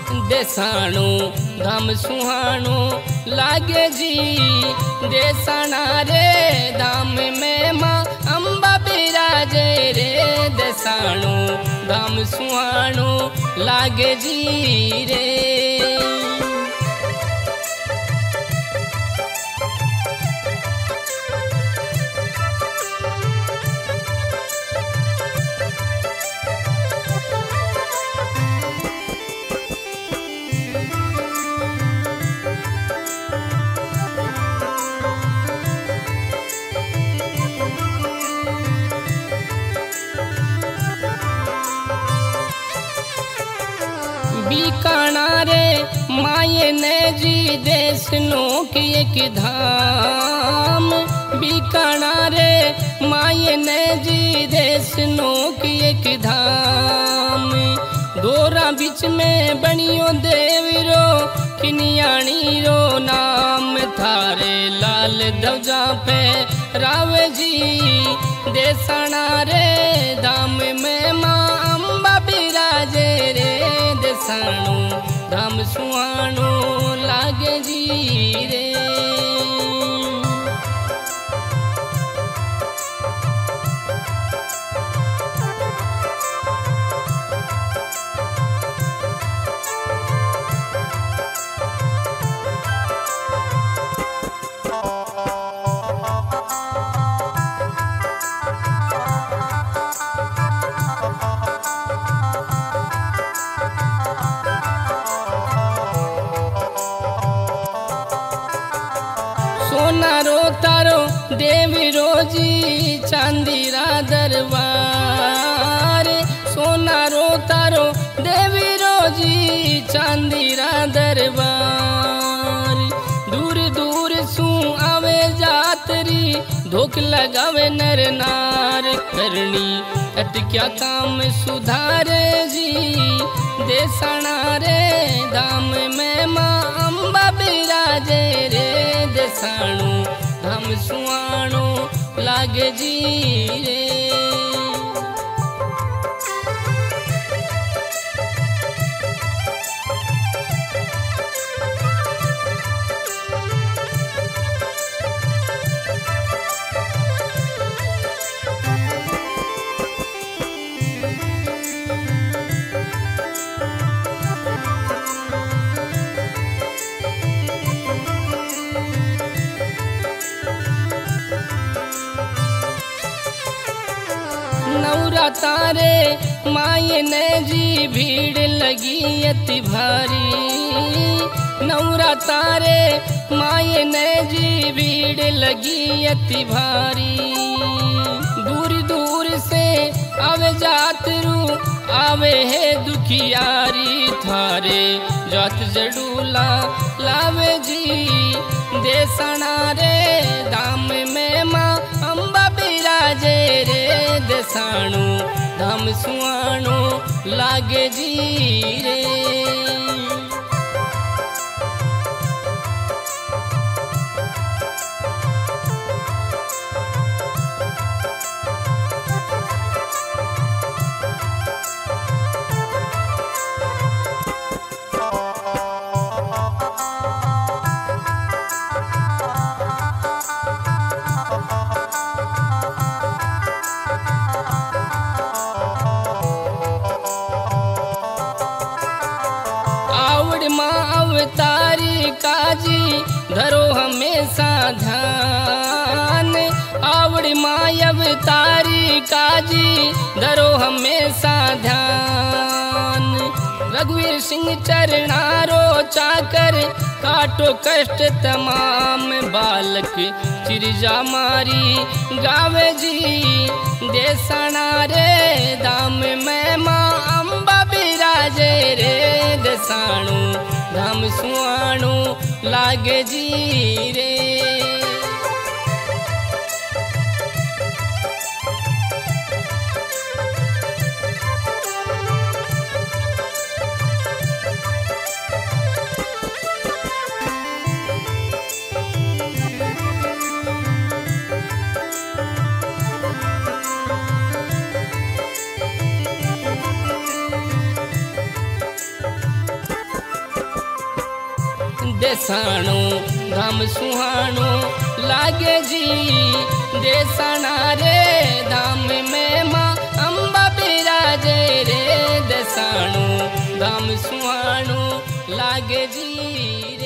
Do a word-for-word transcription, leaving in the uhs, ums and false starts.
देसाणो धाम सुहानो लागे जी। देसाणा रे धाम में माँ अम्बा बिराजे रे। देसाणो धाम सुहानो लागे जी रे। बीकाणा रे माये ने जी देश नो की एक धाम। बीकाणा रे माये ने जी देश नो की एक धाम। दोरा बीच में बनियो देवीरो किनियाणी रो नाम। थारे लाल ध्वजा पे रावे जी। देसाणा रे धाम में माँ अम्बा बिराजे रे। देसाणो धाम सुहानो लागे जी रे। सोना रो तारो देवी रोजी चांदी रा दरबार। सोना रो तारो देवी रोजी चांदी रा दरबार। दूर दूर सू आवे जातरी धोख लगावे नर नार। करनी अटक्या काम सुधारे जी। देसाणा रे धाम में माँ अम्बा बिराजे रे। देसाणो धाम सुहानो लागे जी रे। नौरा तारे माये ने जी भीड़ लगी अति भारी। नौरा तारे माये ने जी भीड़ लगी अति भारी। दूर दूर से आवे जातरू आवे है दुखियारी। थारे जात जड़ूला लावे जी। देसाणा रे धाम में माँ अम्बा बिराजे रे। देसाणो धाम सुहानो लागे जी रे। अवतारी काजी धरो हमेशा ध्यान। आवड़ी माय अवतारी काजी धरो हमेशा ध्यान। रघुवीर सिंह चरणारो चाकर काटो कष्ट तमाम। बालक चिरजा मारी गावे जी। देसाणा रे धाम में माँ अम्बा बिराजे रे। देसाणो धाम सुहानो लागे जी रे। देसाणो धाम सुहाणो लागे जी। देसाणा रे धाम में माँ अम्बा बिराजे रे, देसाणो धाम सुहाणो लागे जी।